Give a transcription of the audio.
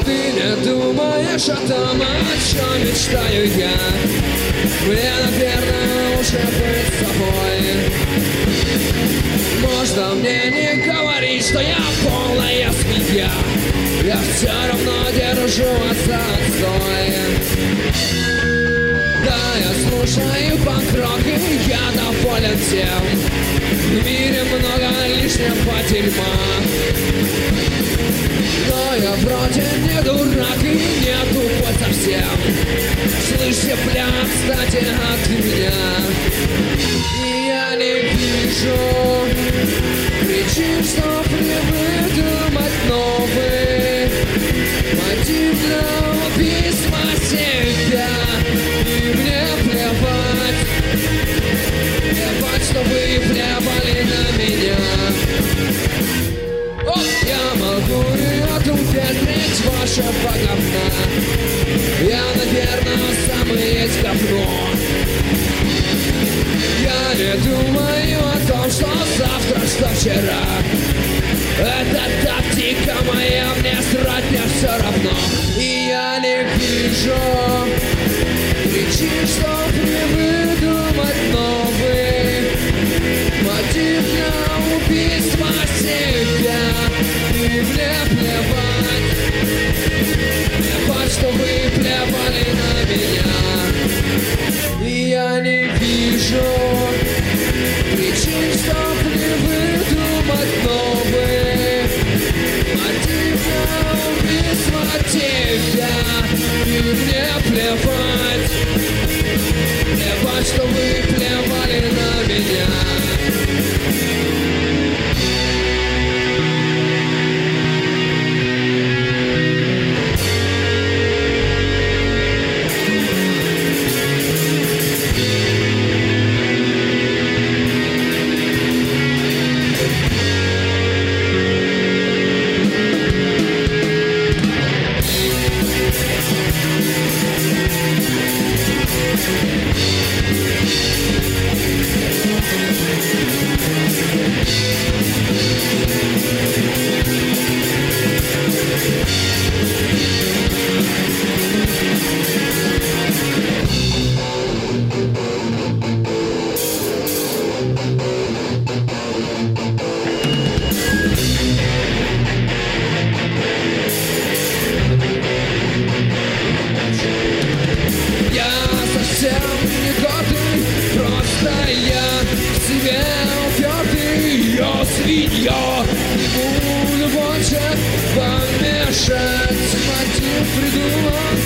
Ты не думаешь о том, о чем мечтаю я. Мне, наверное, уже быть с тобой. Можно мне не говорить, что я полная свинья. Я все равно держу отстой. Да, я слушаю панк-рок, и я доволен тем. В мире много лишнего дерьма. Но я вроде не дурак и не тупой совсем. Слышь, бля, кстати, от меня. И я не вижу причин, чтоб придумать новый мотив для убийства себя. И мне плевать, что вы плевали на меня. Я могу и отумпеть вашего говна. Я, наверное, сам и есть говно. Я не думаю о том, что завтра, что вчера. Это тактика моя, мне срать, мне все равно. И я не вижу причин, чтоб не выдумать новый мотив для убийства себя. И мне плевать, что вы плевали на меня. И я не вижу причин, чтоб не выдумать новый мотив для убийства тебя. И мне плевать, что вы плевали на меня. Свинья, не буду больше вам мешать. Мотив придуман